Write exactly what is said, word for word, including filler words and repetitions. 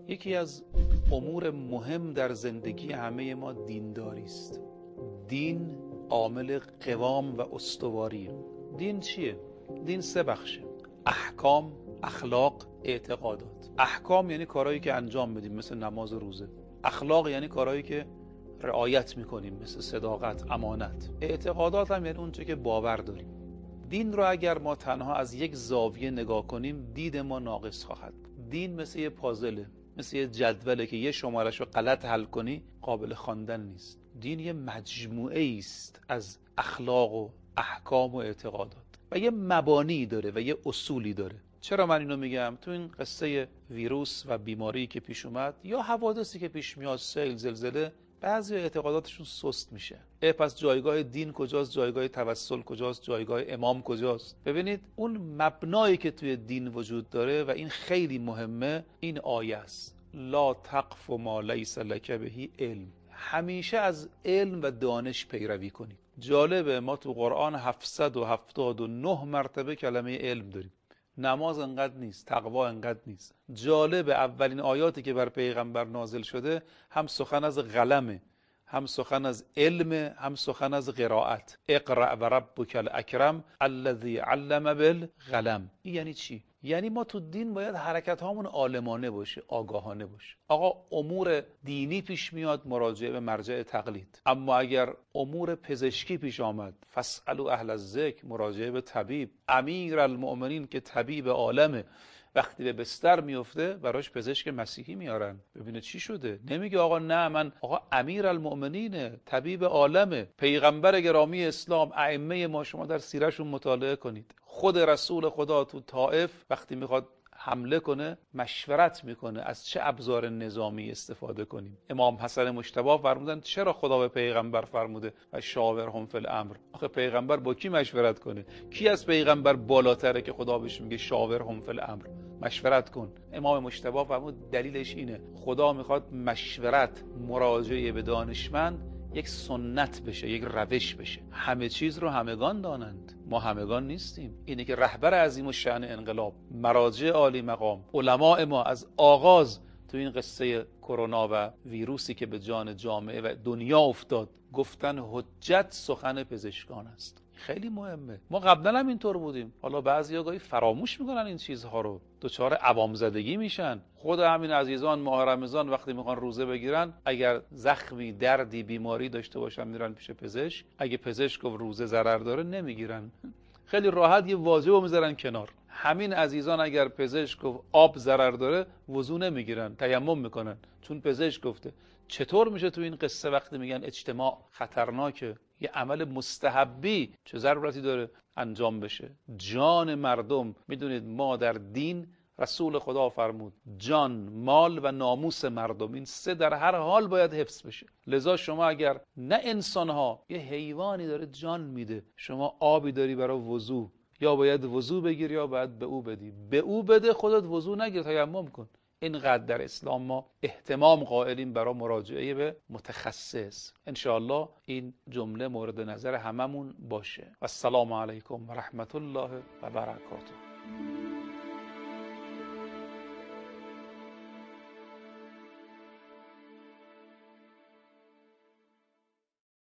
یکی از امور مهم در زندگی همه ما دینداری است. دین عامل قوام و استواریه. دین چیه؟ دین سه بخشه: احکام، اخلاق، اعتقادات. احکام یعنی کارهایی که انجام بدیم مثل نماز و روزه. اخلاق یعنی کارهایی که رعایت میکنیم مثل صداقت، امانت. اعتقادات هم یعنی اونچه که باور داریم. دین رو اگر ما تنها از یک زاویه نگاه کنیم دید ما ناقص خواهد. دین مثل یه پازله، مثل یه جدوله که یه شمارش رو غلط حل کنی قابل خواندن نیست. دین یه مجموعه است از اخلاق و احکام و اعتقادات و یه مبانی داره و یه اصولی داره. چرا من اینو میگم؟ تو این قصه ویروس و بیماری که پیش اومد یا حوادثی که پیش میاد، سیل، زلزله، بعضی اعتقاداتشون سست میشه. اه پس جایگاه دین کجاست؟ جایگاه توسل کجاست؟ جایگاه امام کجاست؟ ببینید اون مبنایی که توی دین وجود داره و این خیلی مهمه، این آیه است: لا تقف ما لیس لک به علم. همیشه از علم و دانش پیروی کنید. جالبه ما تو قرآن هفتصد و هفتاد و نه مرتبه کلمه علم داریم. نماز انقدر نیست، تقوا انقدر نیست. جالب اولین آیاتی که بر پیغمبر نازل شده هم سخن از قلمه، هم سخن از علم، هم سخن از قرائت. اقرأ و ربک الاکرم الذی علم بالقلم. این یعنی چی؟ یعنی ما تو دین باید حرکت هامون عالمانه باشه، آگاهانه باشه. آقا امور دینی پیش میاد، مراجعه به مرجع تقلید. اما اگر امور پزشکی پیش آمد، فاسألوا اهل الذکر، مراجعه به طبیب. امیر المؤمنین که طبیب عالمه، وقتی به بستر میفته براش پزشک مسیحی میارن. ببینه چی شده. نمیگه آقا نه من آقا امیر المؤمنینه، طبیب عالمه، پیغمبر گرامی اسلام، ائمه ما. شما در سیرهشون مطالعه کنید. خود رسول خدا تو طائف وقتی میخواد حمله کنه مشورت میکنه از چه ابزار نظامی استفاده کنیم. امام حسن مجتبی فرمودن چرا خدا به پیغمبر فرموده و شاورهم فی الامر؟ آخه پیغمبر با کی مشورت کنه؟ کی از پیغمبر بالاتره که خدا بهش میگه شاورهم فی الامر، مشورت کن؟ امام مجتبی فرمود دلیلش اینه خدا میخواد مشورت، مراجعه به دانشمند یک سنت بشه، یک روش بشه. همه چیز رو همگان دانند، ما همگان نیستیم. اینه که رهبر عظیم الشأن انقلاب، مراجع عالی مقام، علماء ما از آغاز تو این قصه کرونا و ویروسی که به جان جامعه و دنیا افتاد گفتن حجت سخن پزشکان است. خیلی مهمه. ما قبلا هم اینطور بودیم. حالا بعضیا گاهی فراموش میکنن این چیزها رو، دچار عوام زدگی میشن. خود همین عزیزان ماه رمضان وقتی میخوان روزه بگیرن، اگر زخمی، دردی، بیماری داشته باشن میرن پیش پزشک. اگه پزشک گفت روزه ضرر داره نمیگیرن. خیلی راحت یه واجبو میذارن کنار. همین عزیزان اگر پزشک گفت آب ضرر داره وضو نمیگیرن، تیمم میکنن چون پزشک گفته. چطور میشه تو این قصه وقتی میگن اجتماع خطرناکه، یه عمل مستحبی چه ضرورتی داره انجام بشه؟ جان مردم. میدونید ما در دین رسول خدا فرمود جان، مال و ناموس مردم، این سه در هر حال باید حفظ بشه. لذا شما اگر نه انسان ها، یه حیوانی داره جان میده، شما آبی داری برای وضو، یا باید وضو بگیر یا باید به او بدی. به او بده، خودت وضو نگیر، تیمم کن. اینقدر در اسلام ما اهتمام قائلیم برای مراجعه به متخصص. انشاءالله این جمله مورد نظر هممون باشه. و السلام علیکم و رحمت الله و برکاته.